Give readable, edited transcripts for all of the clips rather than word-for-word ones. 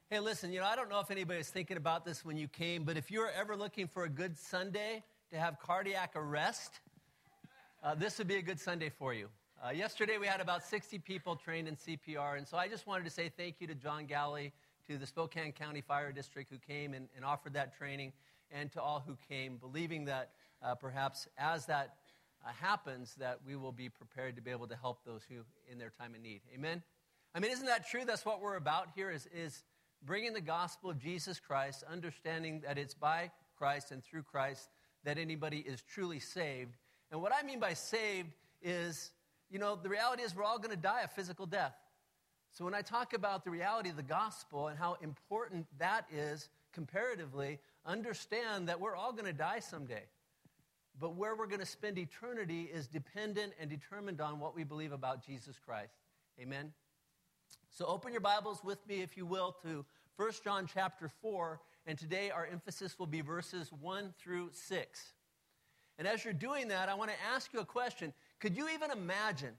Hey, listen, I don't know if anybody's thinking about this when you came, but if you're ever looking for a good Sunday to have cardiac arrest, this would be a good Sunday for you. Yesterday we had about 60 people trained in CPR, and so I just wanted to say thank you to John Galley, to the Spokane County Fire District who came and offered that training, and to all who came, believing that perhaps as that happens, that we will be prepared to be able to help those who in their time of need. Amen? I mean, isn't that true? That's what we're about here is bringing the gospel of Jesus Christ, understanding that it's by Christ and through Christ that anybody is truly saved. And what I mean by saved is, the reality is we're all going to die a physical death. So when I talk about the reality of the gospel and how important that is comparatively, understand that we're all going to die someday. But where we're going to spend eternity is dependent and determined on what we believe about Jesus Christ. Amen? So open your Bibles with me, if you will, to 1 John chapter 4, and today our emphasis will be verses 1 through 6. And as you're doing that, I want to ask you a question. Could you even imagine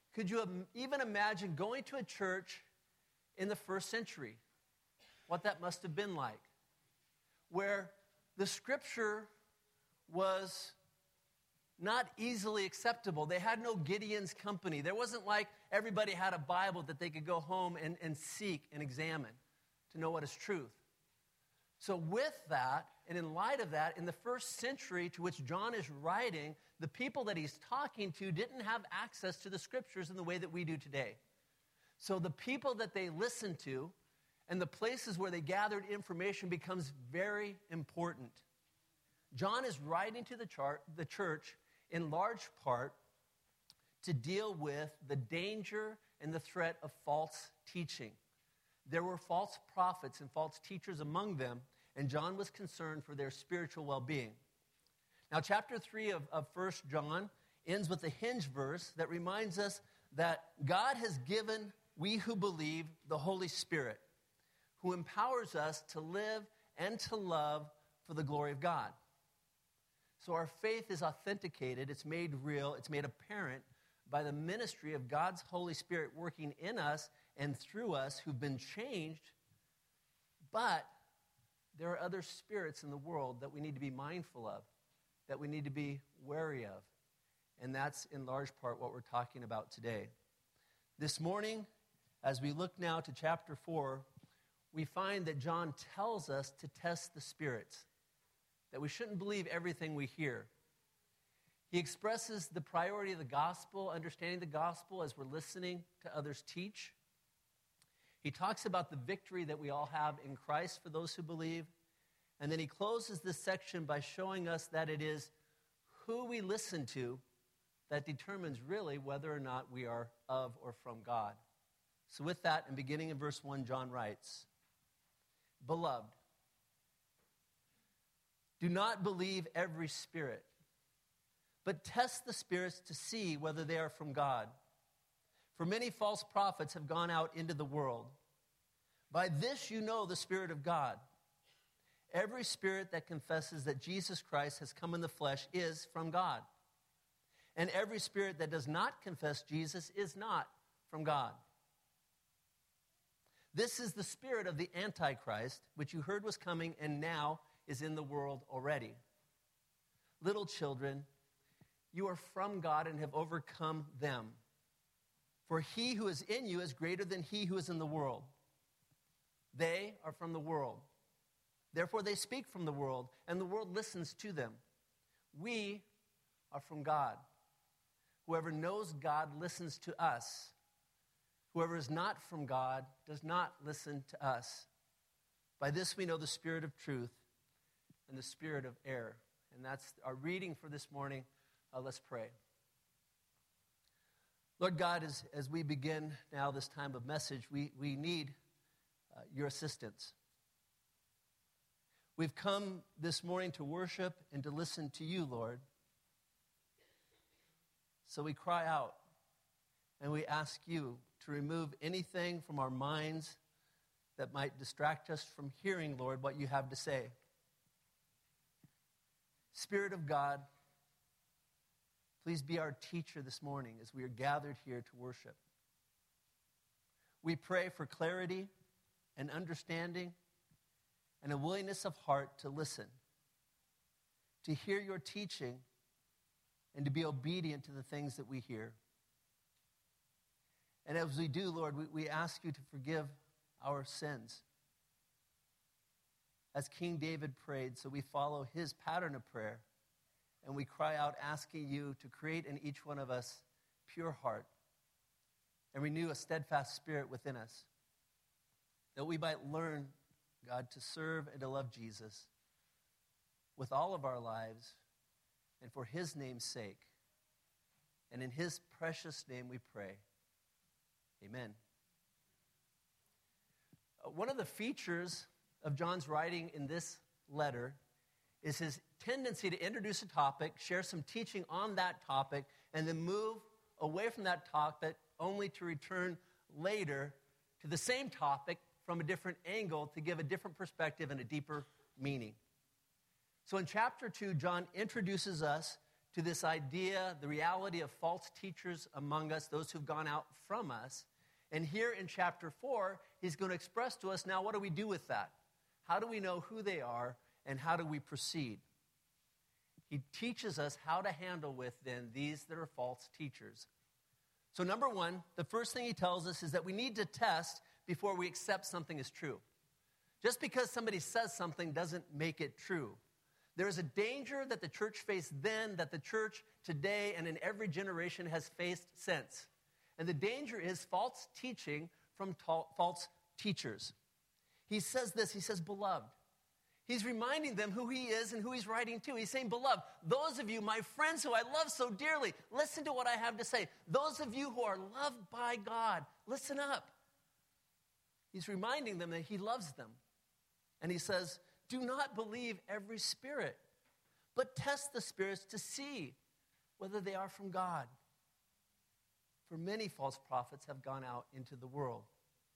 going to a church in the first century? What that must have been like. Where the scripture was not easily acceptable. They had no Gideon's company. There wasn't like everybody had a Bible that they could go home and seek and examine to know what is truth. So with that, and in light of that, in the first century to which John is writing, the people that he's talking to didn't have access to the scriptures in the way that we do today. So the people that they listened to and the places where they gathered information becomes very important. John is writing to the church in large part to deal with the danger and the threat of false teaching. There were false prophets and false teachers among them, and John was concerned for their spiritual well-being. Now, chapter 3 of 1 John ends with a hinge verse that reminds us that God has given we who believe the Holy Spirit, who empowers us to live and to love for the glory of God. So our faith is authenticated, it's made real, it's made apparent by the ministry of God's Holy Spirit working in us and through us who've been changed. But there are other spirits in the world that we need to be mindful of, that we need to be wary of. And that's in large part what we're talking about today. This morning, as we look now to chapter 4, we find that John tells us to test the spirits, that we shouldn't believe everything we hear. He expresses the priority of the gospel, understanding the gospel as we're listening to others teach. He talks about the victory that we all have in Christ for those who believe. And then he closes this section by showing us that it is who we listen to that determines really whether or not we are of or from God. So with that, and beginning in verse 1, John writes, "Beloved, do not believe every spirit, but test the spirits to see whether they are from God. For many false prophets have gone out into the world. By this you know the Spirit of God. Every spirit that confesses that Jesus Christ has come in the flesh is from God. And every spirit that does not confess Jesus is not from God. This is the spirit of the Antichrist, which you heard was coming and now is in the world already. Little children, you are from God and have overcome them. For he who is in you is greater than he who is in the world. They are from the world. Therefore they speak from the world, and the world listens to them. We are from God. Whoever knows God listens to us. Whoever is not from God does not listen to us. By this we know the spirit of truth and the spirit of error." And that's our reading for this morning. Let's pray. Lord God, as we begin now this time of message, we need your assistance. We've come this morning to worship and to listen to you, Lord. So we cry out and we ask you to remove anything from our minds that might distract us from hearing, Lord, what you have to say. Spirit of God, please be our teacher this morning as we are gathered here to worship. We pray for clarity and understanding and a willingness of heart to listen, to hear your teaching, and to be obedient to the things that we hear. And as we do, Lord, we ask you to forgive our sins. As King David prayed, so we follow his pattern of prayer, and we cry out asking you to create in each one of us pure heart and renew a steadfast spirit within us, that we might learn, God, to serve and to love Jesus with all of our lives and for his name's sake. And in his precious name we pray. Amen. One of the features of John's writing in this letter is his tendency to introduce a topic, share some teaching on that topic, and then move away from that topic only to return later to the same topic from a different angle to give a different perspective and a deeper meaning. So in chapter 2, John introduces us to this idea, the reality of false teachers among us, those who've gone out from us. And here in chapter 4, he's going to express to us, now what do we do with that? How do we know who they are, and how do we proceed? He teaches us how to handle with, then, these that are false teachers. So number one, the first thing he tells us is that we need to test before we accept something as true. Just because somebody says something doesn't make it true. There is a danger that the church faced then, that the church today and in every generation has faced since. And the danger is false teaching from false teachers. He says this, he says, beloved. He's reminding them who he is and who he's writing to. He's saying, beloved, those of you, my friends who I love so dearly, listen to what I have to say. Those of you who are loved by God, listen up. He's reminding them that he loves them. And he says, do not believe every spirit, but test the spirits to see whether they are from God. For many false prophets have gone out into the world.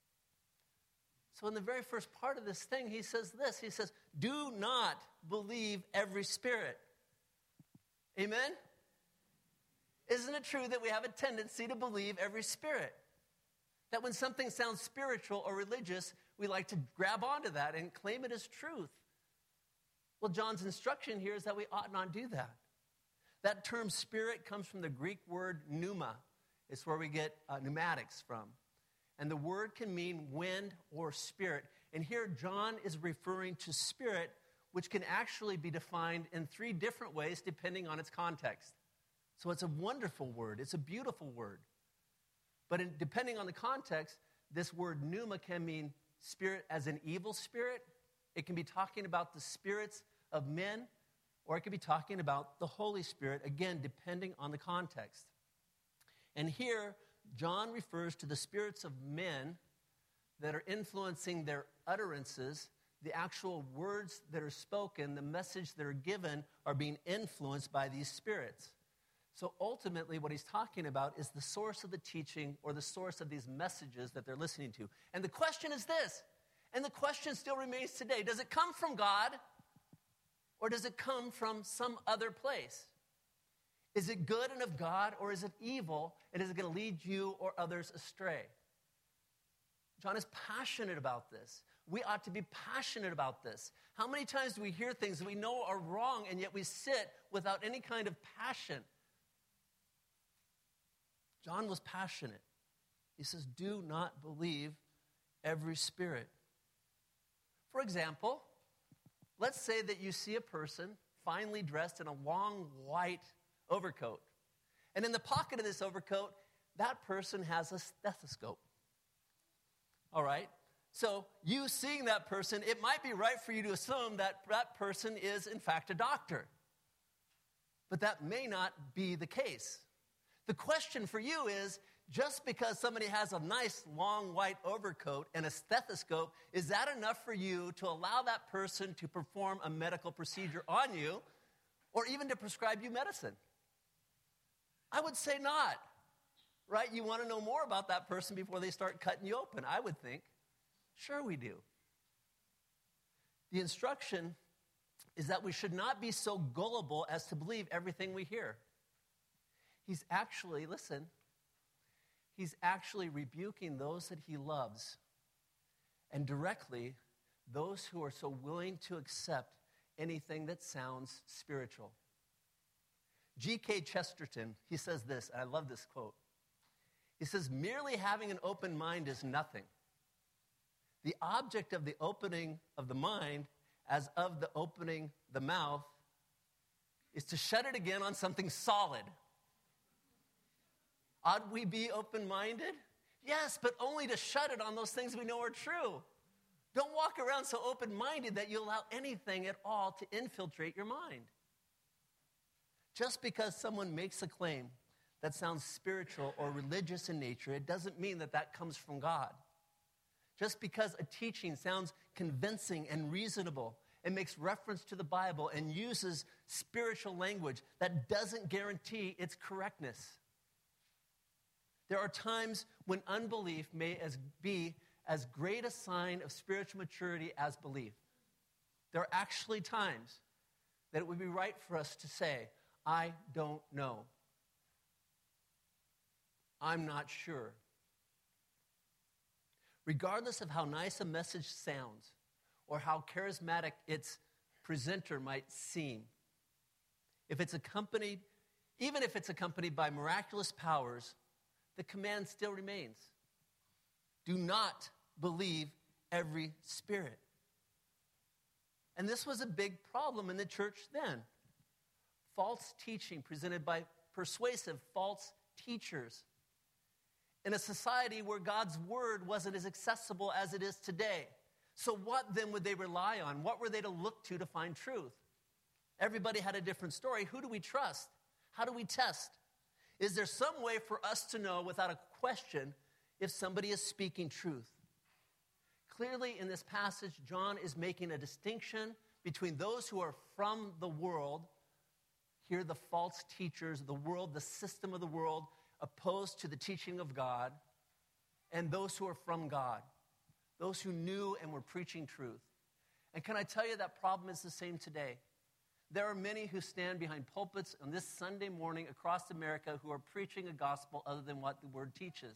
So in the very first part of this thing, he says this. He says, do not believe every spirit. Amen? Isn't it true that we have a tendency to believe every spirit? That when something sounds spiritual or religious, we like to grab onto that and claim it as truth. Well, John's instruction here is that we ought not do that. That term spirit comes from the Greek word pneuma. It's where we get pneumatics from. And the word can mean wind or spirit. And here John is referring to spirit, which can actually be defined in 3 different ways depending on its context. So it's a wonderful word. It's a beautiful word. But depending on the context, this word pneuma can mean spirit as an evil spirit. It can be talking about the spirits of men, or it can be talking about the Holy Spirit, again, depending on the context. And here, John refers to the spirits of men that are influencing their utterances. The actual words that are spoken, the message that are given, are being influenced by these spirits. So ultimately, what he's talking about is the source of the teaching or the source of these messages that they're listening to. And the question is this, and the question still remains today. Does it come from God, or does it come from some other place? Is it good and of God, or is it evil, and is it going to lead you or others astray? John is passionate about this. We ought to be passionate about this. How many times do we hear things that we know are wrong, and yet we sit without any kind of passion? John was passionate. He says, do not believe every spirit. For example, let's say that you see a person finely dressed in a long white overcoat. And in the pocket of this overcoat, that person has a stethoscope. All right? So you seeing that person, it might be right for you to assume that that person is, in fact, a doctor. But that may not be the case. The question for you is, just because somebody has a nice long white overcoat and a stethoscope, is that enough for you to allow that person to perform a medical procedure on you, or even to prescribe you medicine? I would say not, right? You want to know more about that person before they start cutting you open, I would think. Sure we do. The instruction is that we should not be so gullible as to believe everything we hear. He's actually rebuking those that he loves and directly those who are so willing to accept anything that sounds spiritual. G.K. Chesterton, he says this, and I love this quote. He says, merely having an open mind is nothing. The object of the opening of the mind, as of the opening the mouth, is to shut it again on something solid. Ought we be open-minded? Yes, but only to shut it on those things we know are true. Don't walk around so open-minded that you allow anything at all to infiltrate your mind. Just because someone makes a claim that sounds spiritual or religious in nature, it doesn't mean that that comes from God. Just because a teaching sounds convincing and reasonable and makes reference to the Bible and uses spiritual language, that doesn't guarantee its correctness. There are times when unbelief may be as great a sign of spiritual maturity as belief. There are actually times that it would be right for us to say, I don't know. I'm not sure. Regardless of how nice a message sounds or how charismatic its presenter might seem, even if it's accompanied by miraculous powers, the command still remains. Do not believe every spirit. And this was a big problem in the church then. False teaching presented by persuasive false teachers. In a society where God's word wasn't as accessible as it is today. So what then would they rely on? What were they to look to find truth? Everybody had a different story. Who do we trust? How do we test? Is there some way for us to know without a question if somebody is speaking truth? Clearly in this passage, John is making a distinction between those who are from the world, here the false teachers, the world, the system of the world, opposed to the teaching of God, and those who are from God, those who knew and were preaching truth. And can I tell you that problem is the same today? There are many who stand behind pulpits on this Sunday morning across America who are preaching a gospel other than what the word teaches.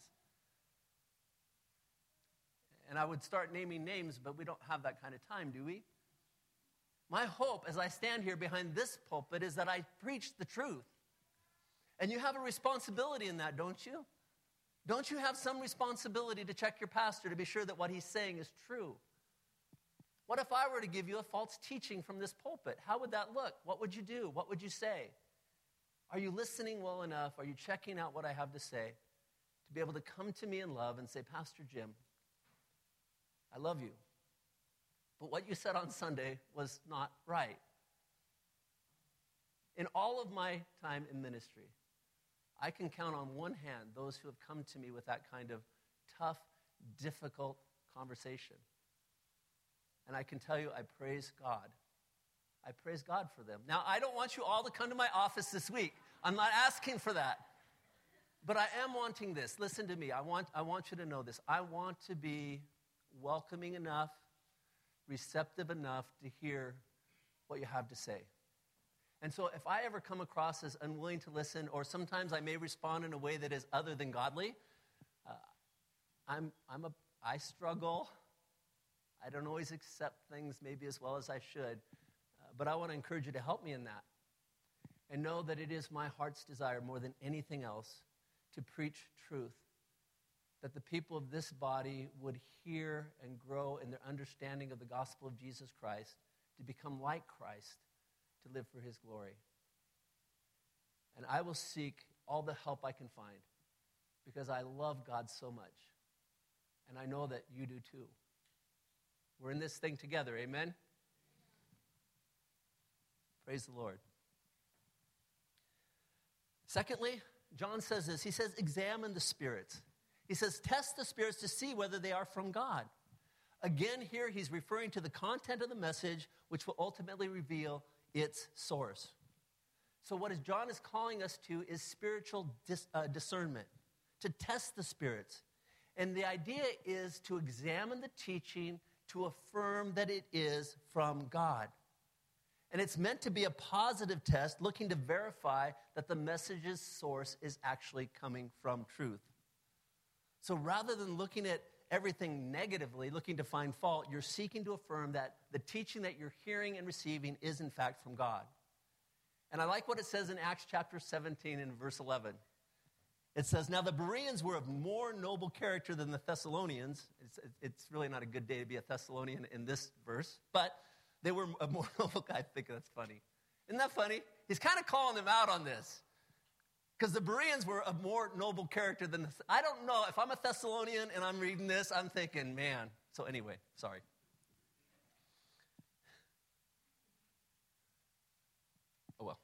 And I would start naming names, but we don't have that kind of time, do we? My hope as I stand here behind this pulpit is that I preach the truth. And you have a responsibility in that, don't you? Don't you have some responsibility to check your pastor to be sure that what he's saying is true? What if I were to give you a false teaching from this pulpit? How would that look? What would you do? What would you say? Are you listening well enough? Are you checking out what I have to say to be able to come to me in love and say, Pastor Jim, I love you, but what you said on Sunday was not right. In all of my time in ministry, I can count on one hand those who have come to me with that kind of tough, difficult conversation. And I can tell you, I praise God. I praise God for them. Now, I don't want you all to come to my office this week. I'm not asking for that. But I am wanting this. Listen to me. I want you to know this. I want to be welcoming enough, receptive enough to hear what you have to say. And so if I ever come across as unwilling to listen, or sometimes I may respond in a way that is other than godly, I struggle. I don't always accept things maybe as well as I should. But I want to encourage you to help me in that. And know that it is my heart's desire more than anything else to preach truth. That the people of this body would hear and grow in their understanding of the gospel of Jesus Christ, to become like Christ, to live for his glory. And I will seek all the help I can find because I love God so much. And I know that you do too. We're in this thing together, amen? Praise the Lord. Secondly, John says this. He says, examine the spirits. He says, test the spirits to see whether they are from God. Again, here he's referring to the content of the message, which will ultimately reveal its source. So what John is calling us to is spiritual discernment, to test the spirits. And the idea is to examine the teaching to affirm that it is from God. And it's meant to be a positive test, looking to verify that the message's source is actually coming from truth. So rather than looking at everything negatively, looking to find fault. You're seeking to affirm that the teaching that you're hearing and receiving is in fact from God. And I like what it says in Acts chapter 17 and verse 11. It says, now the Bereans were of more noble character than the Thessalonians. It's really not a good day to be a Thessalonian in this verse, but they were a more noble guy. I think that's funny. Isn't that funny? He's kind of calling them out on this. Because the Bereans were of more noble character than I don't know. If I'm a Thessalonian and I'm reading this, I'm thinking, man. So anyway, sorry. Oh, well.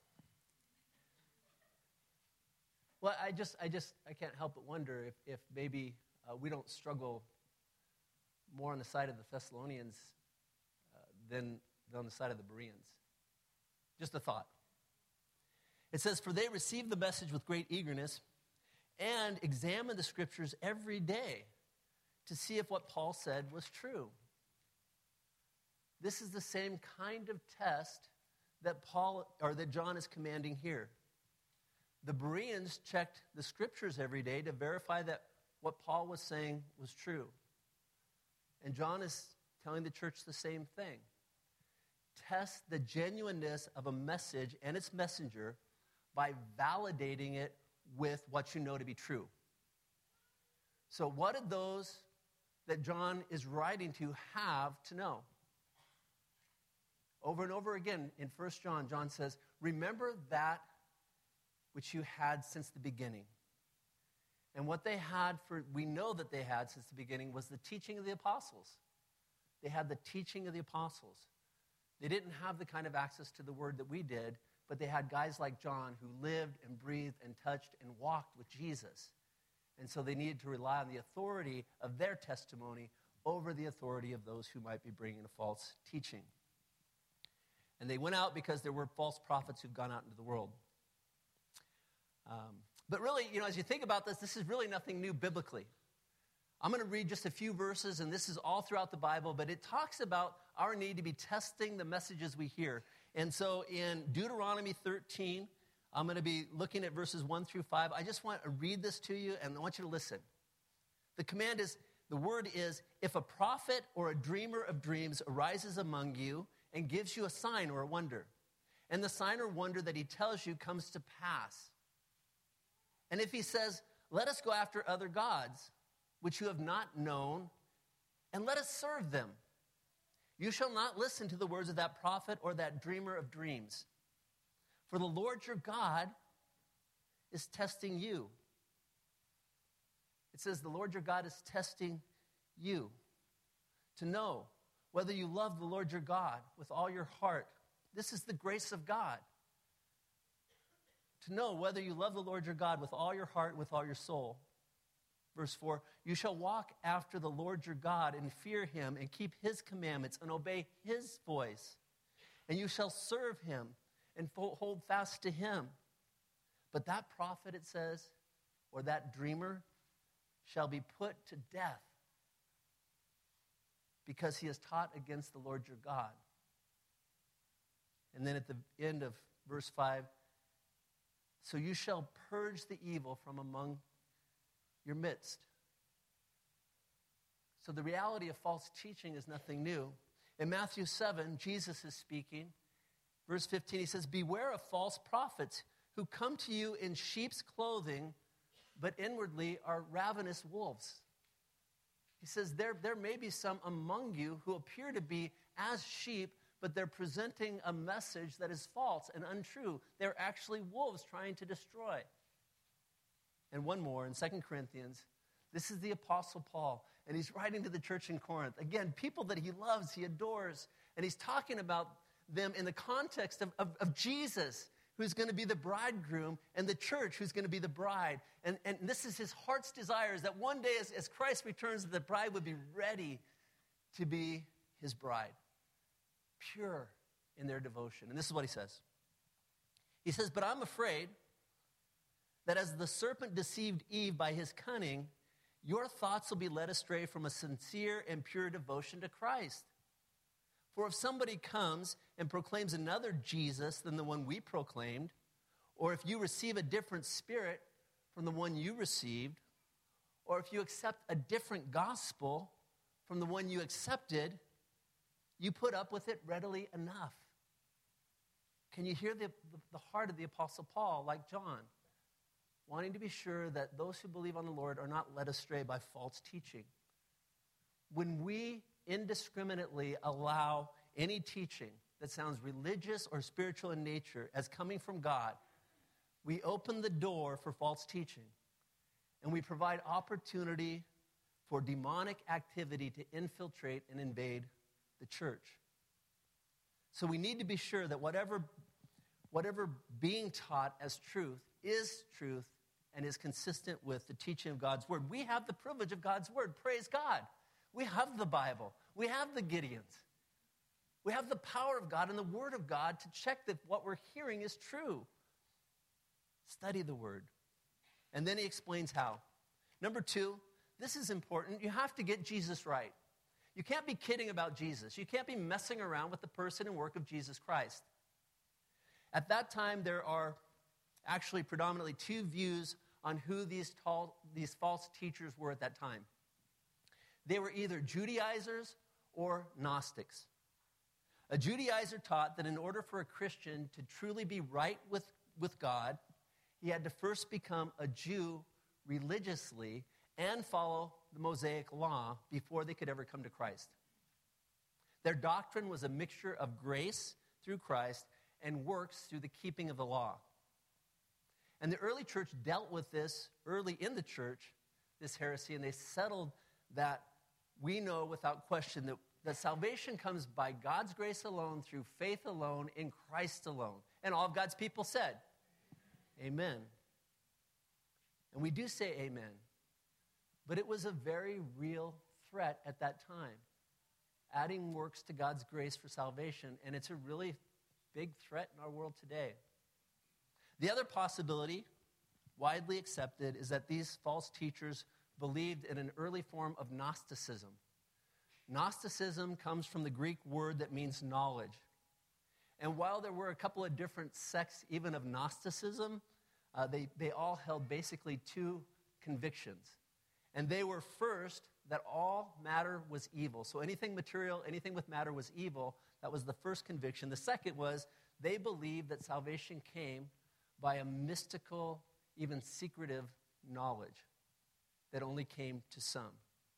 Well, I can't help but wonder if maybe we don't struggle more on the side of the Thessalonians than on the side of the Bereans. Just a thought. It says, for they received the message with great eagerness and examined the scriptures every day to see if what Paul said was true. This is the same kind of test that John is commanding here. The Bereans checked the scriptures every day to verify that what Paul was saying was true. And John is telling the church the same thing. Test the genuineness of a message and its messenger by validating it with what you know to be true. So what did those that John is writing to have to know? Over and over again in 1 John, John says, remember that which you had since the beginning. And what they had we know that they had since the beginning was the teaching of the apostles. They had the teaching of the apostles. They didn't have the kind of access to the word that we did, but they had guys like John who lived and breathed and touched and walked with Jesus. And so they needed to rely on the authority of their testimony over the authority of those who might be bringing a false teaching. And they went out because there were false prophets who'd gone out into the world. But really, as you think about this is really nothing new biblically. I'm going to read just a few verses, and this is all throughout the Bible, but it talks about our need to be testing the messages we hear. And so in Deuteronomy 13, I'm going to be looking at verses 1 through 5. I just want to read this to you, and I want you to listen. The word is, if a prophet or a dreamer of dreams arises among you and gives you a sign or a wonder, and the sign or wonder that he tells you comes to pass, and if he says, let us go after other gods, which you have not known, and let us serve them, you shall not listen to the words of that prophet or that dreamer of dreams. For the Lord your God is testing you. It says the Lord your God is testing you to know whether you love the Lord your God with all your heart. This is the grace of God. To know whether you love the Lord your God with all your heart, with all your soul. Verse 4, you shall walk after the Lord your God and fear him and keep his commandments and obey his voice. And you shall serve him and hold fast to him. But that prophet, it says, or that dreamer shall be put to death because he has taught against the Lord your God. And then at the end of verse 5, so you shall purge the evil from among your midst. So the reality of false teaching is nothing new. In Matthew 7, Jesus is speaking. Verse 15, he says, beware of false prophets who come to you in sheep's clothing, but inwardly are ravenous wolves. He says, there may be some among you who appear to be as sheep, but they're presenting a message that is false and untrue. They're actually wolves trying to destroy. And one more, in 2 Corinthians, this is the Apostle Paul, and he's writing to the church in Corinth. Again, people that he loves, he adores, and he's talking about them in the context of Jesus, who's going to be the bridegroom, and the church, who's going to be the bride. And this is his heart's desire, is that one day as Christ returns, the bride would be ready to be his bride, pure in their devotion. And this is what he says. He says, but I'm afraid that as the serpent deceived Eve by his cunning, your thoughts will be led astray from a sincere and pure devotion to Christ. For if somebody comes and proclaims another Jesus than the one we proclaimed, or if you receive a different spirit from the one you received, or if you accept a different gospel from the one you accepted, you put up with it readily enough. Can you hear the heart of the Apostle Paul, like John, wanting to be sure that those who believe on the Lord are not led astray by false teaching? When we indiscriminately allow any teaching that sounds religious or spiritual in nature as coming from God, we open the door for false teaching, and we provide opportunity for demonic activity to infiltrate and invade the church. So we need to be sure that whatever being taught as truth is truth and is consistent with the teaching of God's word. We have the privilege of God's word. Praise God. We have the Bible. We have the Gideons. We have the power of God and the word of God to check that what we're hearing is true. Study the word. And then he explains how. Number 2, this is important. You have to get Jesus right. You can't be kidding about Jesus. You can't be messing around with the person and work of Jesus Christ. At that time, there are actually predominantly 2 views on who these false teachers were at that time. They were either Judaizers or Gnostics. A Judaizer taught that in order for a Christian to truly be right with God, he had to first become a Jew religiously and follow the Mosaic law before they could ever come to Christ. Their doctrine was a mixture of grace through Christ and works through the keeping of the law. And the early church dealt with this early in the church, this heresy, and they settled that we know without question that salvation comes by God's grace alone, through faith alone, in Christ alone. And all of God's people said, amen. And we do say amen. But it was a very real threat at that time, adding works to God's grace for salvation. And it's a really big threat in our world today. The other possibility, widely accepted, is that these false teachers believed in an early form of Gnosticism. Gnosticism comes from the Greek word that means knowledge. And while there were a couple of different sects even of Gnosticism, they all held basically 2 convictions. And they were, first, that all matter was evil. So anything material, anything with matter was evil. That was the first conviction. The second was they believed that salvation came by a mystical, even secretive knowledge that only came to some.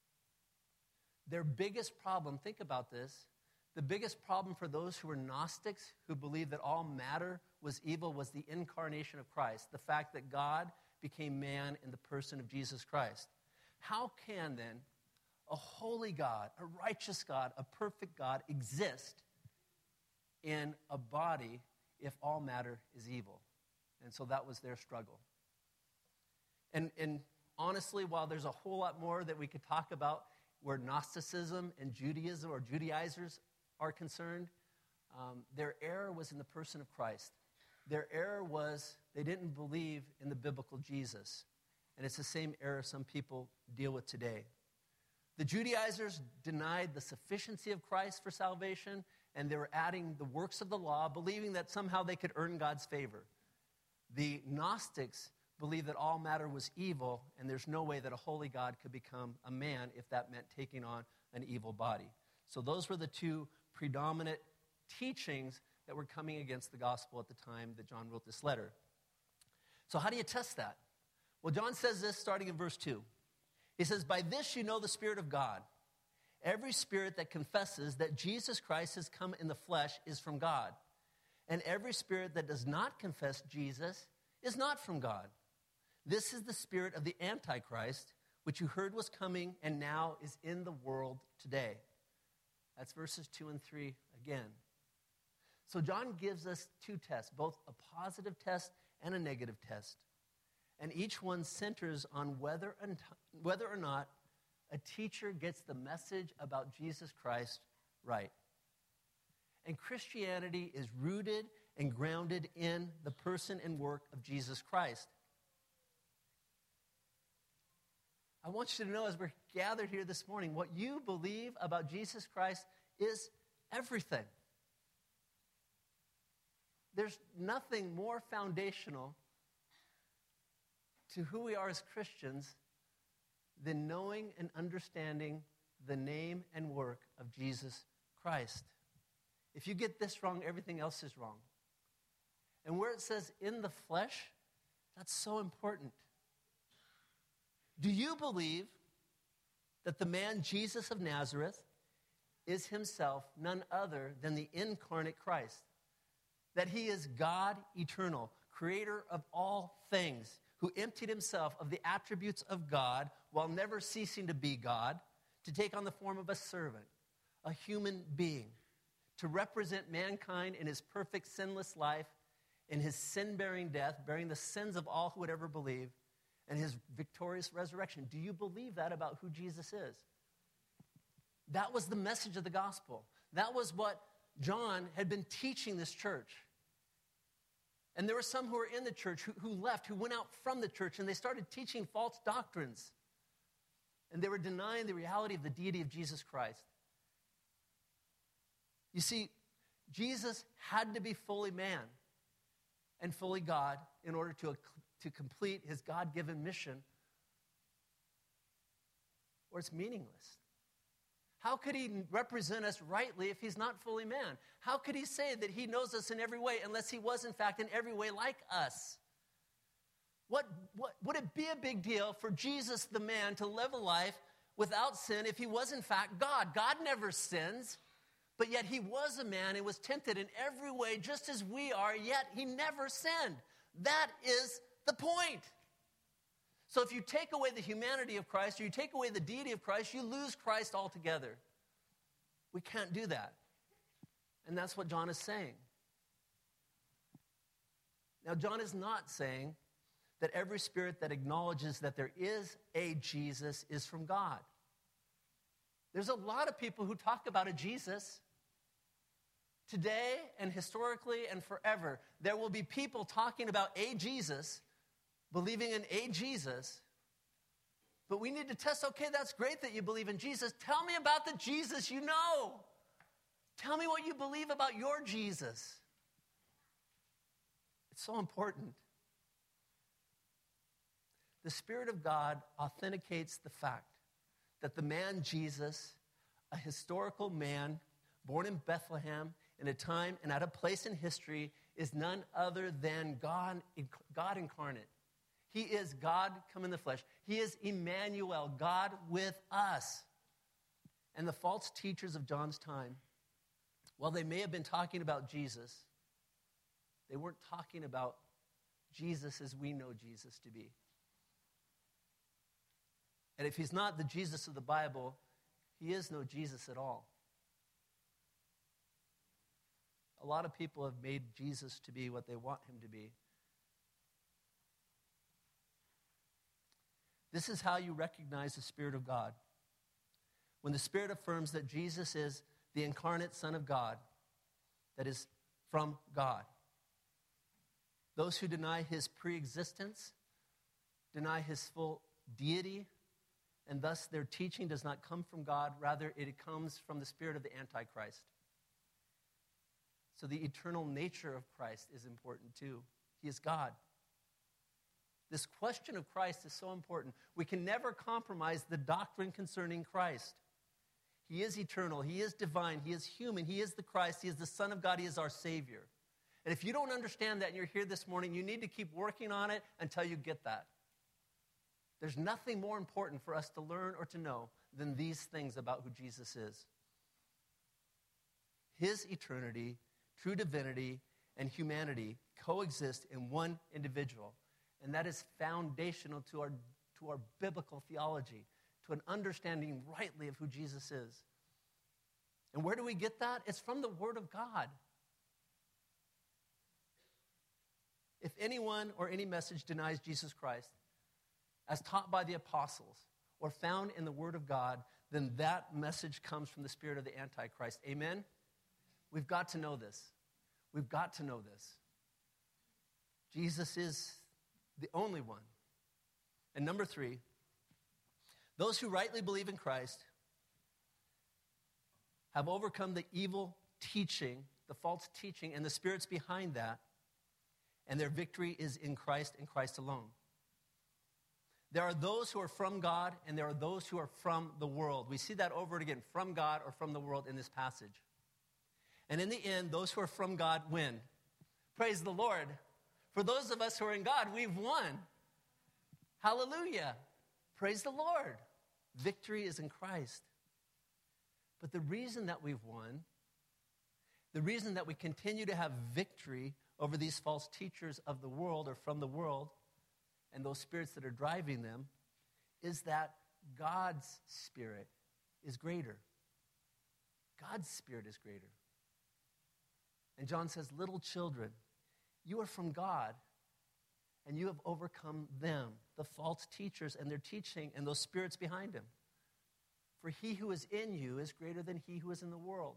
Their biggest problem, think about this, the biggest problem for those who were Gnostics, who believed that all matter was evil, was the incarnation of Christ, the fact that God became man in the person of Jesus Christ. How can then a holy God, a righteous God, a perfect God exist in a body if all matter is evil? And so that was their struggle. And honestly, while there's a whole lot more that we could talk about where Gnosticism and Judaism or Judaizers are concerned, their error was in the person of Christ. Their error was they didn't believe in the biblical Jesus. And it's the same error some people deal with today. The Judaizers denied the sufficiency of Christ for salvation, and they were adding the works of the law, believing that somehow they could earn God's favor. The Gnostics believed that all matter was evil, and there's no way that a holy God could become a man if that meant taking on an evil body. So those were the 2 predominant teachings that were coming against the gospel at the time that John wrote this letter. So how do you test that? Well, John says this starting in verse 2. He says, "By this you know the Spirit of God. Every spirit that confesses that Jesus Christ has come in the flesh is from God. And every spirit that does not confess Jesus is not from God. This is the spirit of the Antichrist, which you heard was coming and now is in the world today." That's verses 2 and 3 again. So John gives us 2 tests, both a positive test and a negative test. And each one centers on whether or not a teacher gets the message about Jesus Christ right. And Christianity is rooted and grounded in the person and work of Jesus Christ. I want you to know, as we're gathered here this morning, what you believe about Jesus Christ is everything. There's nothing more foundational to who we are as Christians than knowing and understanding the name and work of Jesus Christ. If you get this wrong, everything else is wrong. And where it says in the flesh, that's so important. Do you believe that the man Jesus of Nazareth is himself none other than the incarnate Christ? That he is God eternal, creator of all things, who emptied himself of the attributes of God while never ceasing to be God, to take on the form of a servant, a human being, to represent mankind in his perfect sinless life, in his sin-bearing death, bearing the sins of all who would ever believe, and his victorious resurrection. Do you believe that about who Jesus is? That was the message of the gospel. That was what John had been teaching this church. And there were some who were in the church who left, who went out from the church, and they started teaching false doctrines. And they were denying the reality of the deity of Jesus Christ. You see, Jesus had to be fully man and fully God in order to complete his God-given mission, or it's meaningless. How could he represent us rightly if he's not fully man? How could he say that he knows us in every way unless he was, in fact, in every way like us? Would it be a big deal for Jesus, the man, to live a life without sin if he was, in fact, God? God never sins, but yet he was a man and was tempted in every way just as we are, yet he never sinned. That is the point. So if you take away the humanity of Christ or you take away the deity of Christ, you lose Christ altogether. We can't do that. And that's what John is saying. Now, John is not saying that every spirit that acknowledges that there is a Jesus is from God. There's a lot of people who talk about a Jesus. Today and historically and forever, there will be people talking about a Jesus, believing in a Jesus. But we need to test, okay, that's great that you believe in Jesus. Tell me about the Jesus you know. Tell me what you believe about your Jesus. It's so important. The Spirit of God authenticates the fact that the man Jesus, a historical man born in Bethlehem in a time and at a place in history, is none other than God incarnate. He is God come in the flesh. He is Emmanuel, God with us. And the false teachers of John's time, while they may have been talking about Jesus, they weren't talking about Jesus as we know Jesus to be. And if he's not the Jesus of the Bible, he is no Jesus at all. A lot of people have made Jesus to be what they want him to be. This is how you recognize the Spirit of God. When the Spirit affirms that Jesus is the incarnate Son of God, that is from God. Those who deny his pre-existence, deny his full deity, and thus their teaching does not come from God, rather it comes from the spirit of the Antichrist. So the eternal nature of Christ is important too. He is God. This question of Christ is so important. We can never compromise the doctrine concerning Christ. He is eternal. He is divine. He is human. He is the Christ. He is the Son of God. He is our Savior. And if you don't understand that and you're here this morning, you need to keep working on it until you get that. There's nothing more important for us to learn or to know than these things about who Jesus is. His eternity, true divinity, and humanity coexist in one individual. And that is foundational to our biblical theology, to an understanding rightly of who Jesus is. And where do we get that? It's from the Word of God. If anyone or any message denies Jesus Christ, as taught by the apostles or found in the Word of God, then that message comes from the spirit of the Antichrist. Amen? We've got to know this. We've got to know this. Jesus is the only one. And number 3, those who rightly believe in Christ have overcome the evil teaching, the false teaching, and the spirits behind that, and their victory is in Christ and Christ alone. There are those who are from God, and there are those who are from the world. We see that over and again, from God or from the world in this passage. And in the end, those who are from God win. Praise the Lord. For those of us who are in God, we've won. Hallelujah. Praise the Lord. Victory is in Christ. But the reason that we've won, the reason that we continue to have victory over these false teachers of the world or from the world, and those spirits that are driving them, is that God's Spirit is greater. God's Spirit is greater. And John says, little children, you are from God, and you have overcome them, the false teachers and their teaching and those spirits behind them. For he who is in you is greater than he who is in the world.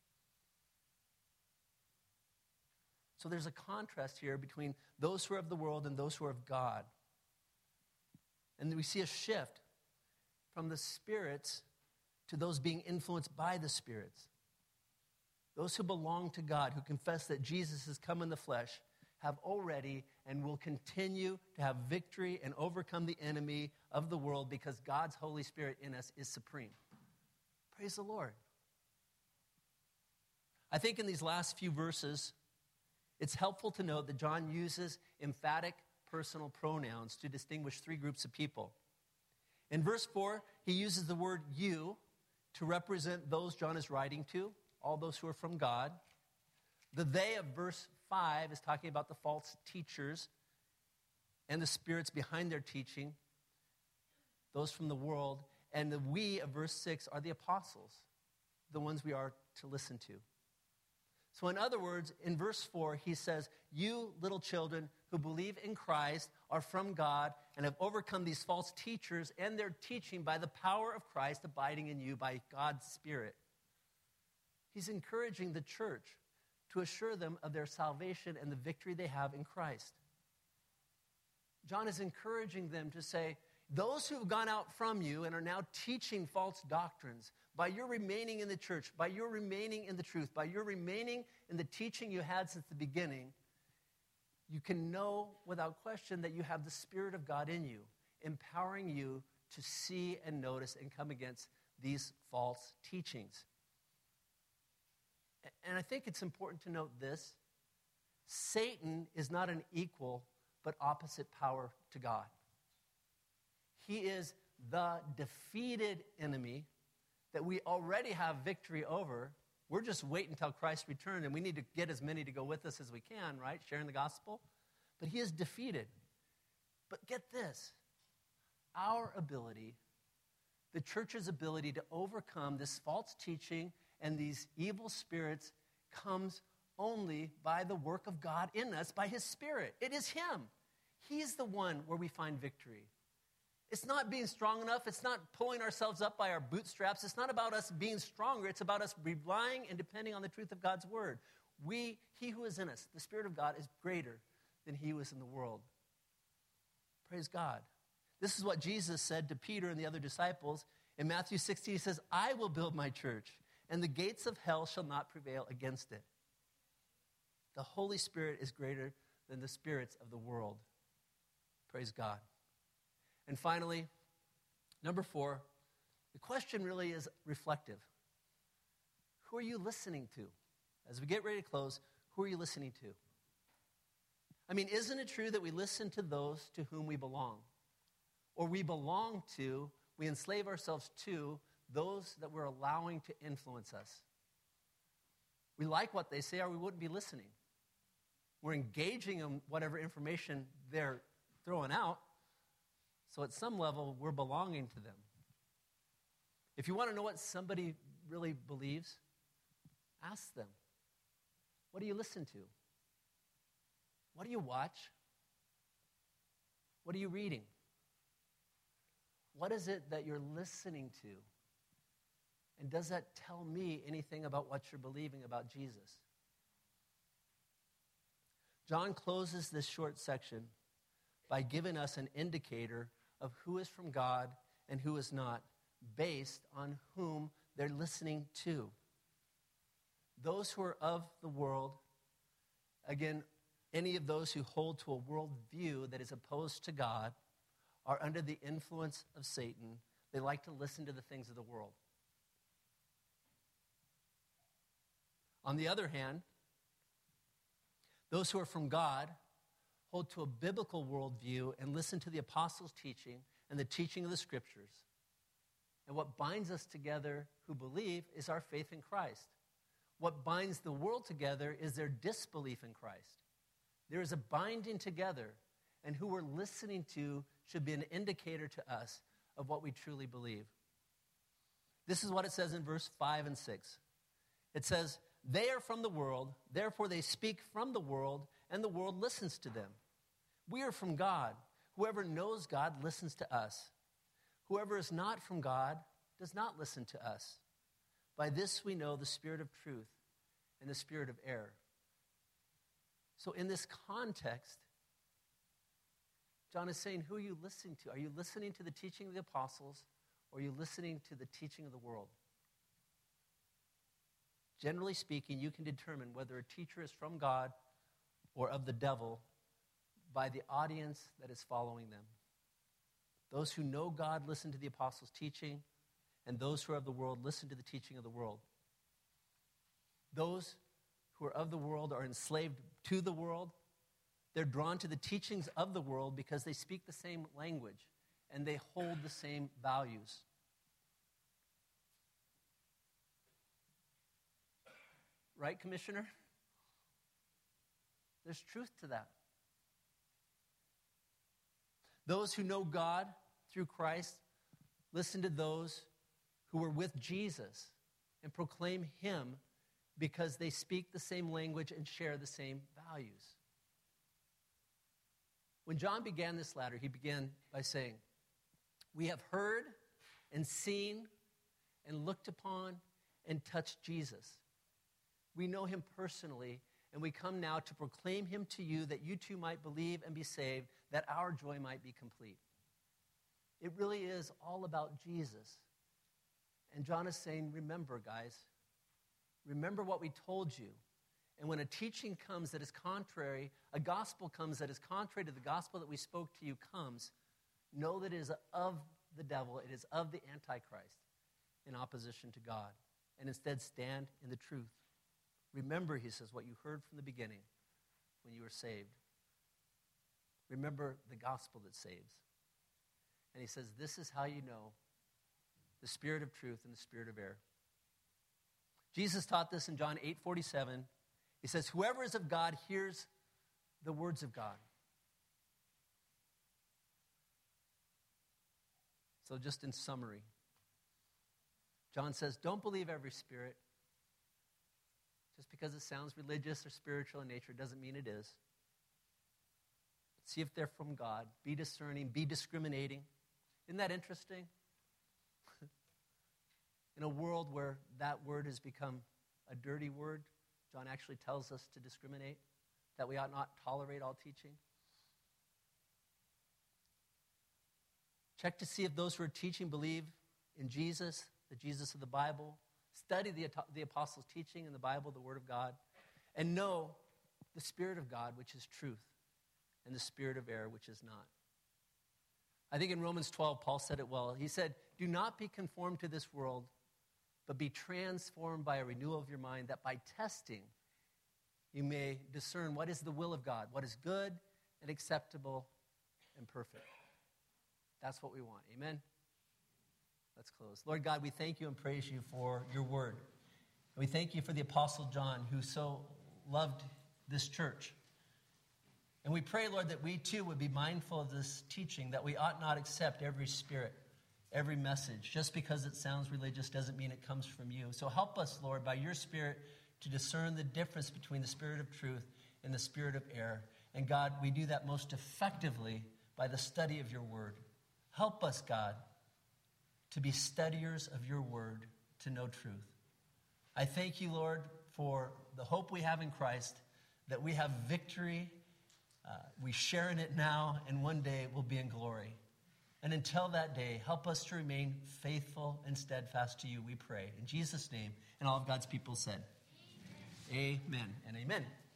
So there's a contrast here between those who are of the world and those who are of God. And we see a shift from the spirits to those being influenced by the spirits. Those who belong to God, who confess that Jesus has come in the flesh, have already and will continue to have victory and overcome the enemy of the world because God's Holy Spirit in us is supreme. Praise the Lord. I think in these last few verses, it's helpful to note that John uses emphatic personal pronouns to distinguish three groups of people. In verse 4, he uses the word you to represent those John is writing to, all those who are from God. The they of verse 5 is talking about the false teachers and the spirits behind their teaching, those from the world. And the we of verse 6 are the apostles, the ones we are to listen to. So in other words, in verse 4, he says, you little children who believe in Christ are from God and have overcome these false teachers and their teaching by the power of Christ abiding in you by God's Spirit. He's encouraging the church to assure them of their salvation and the victory they have in Christ. John is encouraging them to say, those who have gone out from you and are now teaching false doctrines, by your remaining in the church, by your remaining in the truth, by your remaining in the teaching you had since the beginning, you can know without question that you have the Spirit of God in you, empowering you to see and notice and come against these false teachings. And I think it's important to note this. Satan is not an equal but opposite power to God. He is the defeated enemy that we already have victory over. We're just waiting until Christ returns, and we need to get as many to go with us as we can, right? Sharing the gospel. But he is defeated. But get this. Our ability, the church's ability to overcome this false teaching and these evil spirits comes only by the work of God in us, by his Spirit. It is him. He's the one where we find victory. It's not being strong enough. It's not pulling ourselves up by our bootstraps. It's not about us being stronger. It's about us relying and depending on the truth of God's word. He who is in us, the Spirit of God, is greater than he who is in the world. Praise God. This is what Jesus said to Peter and the other disciples. In Matthew 16, he says, I will build my church, and the gates of hell shall not prevail against it. The Holy Spirit is greater than the spirits of the world. Praise God. And finally, number 4, the question really is reflective. Who are you listening to? As we get ready to close, who are you listening to? I mean, isn't it true that we listen to those to whom we belong? Or we belong to, we enslave ourselves to those that we're allowing to influence us. We like what they say or we wouldn't be listening. We're engaging in whatever information they're throwing out. So at some level, we're belonging to them. If you want to know what somebody really believes, ask them. What do you listen to? What do you watch? What are you reading? What is it that you're listening to? And does that tell me anything about what you're believing about Jesus? John closes this short section by giving us an indicator of who is from God and who is not, based on whom they're listening to. Those who are of the world, again, any of those who hold to a worldview that is opposed to God, are under the influence of Satan. They like to listen to the things of the world. On the other hand, those who are from God hold to a biblical worldview and listen to the apostles' teaching and the teaching of the scriptures. And what binds us together who believe is our faith in Christ. What binds the world together is their disbelief in Christ. There is a binding together, and who we're listening to should be an indicator to us of what we truly believe. This is what it says in verse 5 and 6. It says, "They are from the world, therefore they speak from the world, and the world listens to them. We are from God. Whoever knows God listens to us. Whoever is not from God does not listen to us. By this we know the spirit of truth and the spirit of error." So in this context, John is saying, who are you listening to? Are you listening to the teaching of the apostles, or are you listening to the teaching of the world? Generally speaking, you can determine whether a teacher is from God or of the devil by the audience that is following them. Those who know God listen to the apostles' teaching, and those who are of the world listen to the teaching of the world. Those who are of the world are enslaved to the world. They're drawn to the teachings of the world because they speak the same language and they hold the same values. Right, Commissioner? There's truth to that. Those who know God through Christ listen to those who were with Jesus and proclaim him because they speak the same language and share the same values. When John began this letter, he began by saying, "We have heard and seen and looked upon and touched Jesus. We know him personally, and we come now to proclaim him to you that you too might believe and be saved, that our joy might be complete." It really is all about Jesus. And John is saying, remember, guys, remember what we told you. And when a teaching comes that is contrary, a gospel comes that is contrary to the gospel that we spoke to you comes, know that it is of the devil, it is of the Antichrist in opposition to God. And instead stand in the truth. Remember, he says, what you heard from the beginning when you were saved. Remember the gospel that saves. And he says, this is how you know the spirit of truth and the spirit of error. Jesus taught this in John 8:47. He says, whoever is of God hears the words of God. So just in summary, John says, don't believe every spirit. Just because it sounds religious or spiritual in nature doesn't mean it is. See if they're from God. Be discerning. Be discriminating. Isn't that interesting? In a world where that word has become a dirty word, John actually tells us to discriminate, that we ought not tolerate all teaching. Check to see if those who are teaching believe in Jesus, the Jesus of the Bible. Study the apostles' teaching in the Bible, the Word of God, and know the Spirit of God, which is truth, and the spirit of error, which is not. I think in Romans 12, Paul said it well. He said, do not be conformed to this world, but be transformed by a renewal of your mind, that by testing you may discern what is the will of God, what is good and acceptable and perfect. That's what we want. Amen? Let's close. Lord God, we thank you and praise you for your word. And we thank you for the Apostle John, who so loved this church. And we pray, Lord, that we too would be mindful of this teaching, that we ought not accept every spirit, every message. Just because it sounds religious doesn't mean it comes from you. So help us, Lord, by your Spirit to discern the difference between the spirit of truth and the spirit of error. And God, we do that most effectively by the study of your word. Help us, God, to be studiers of your word, to know truth. I thank you, Lord, for the hope we have in Christ, that we have victory. We share in it now, and one day we'll be in glory. And until that day, help us to remain faithful and steadfast to you, we pray. In Jesus' name, and all of God's people said, amen and amen.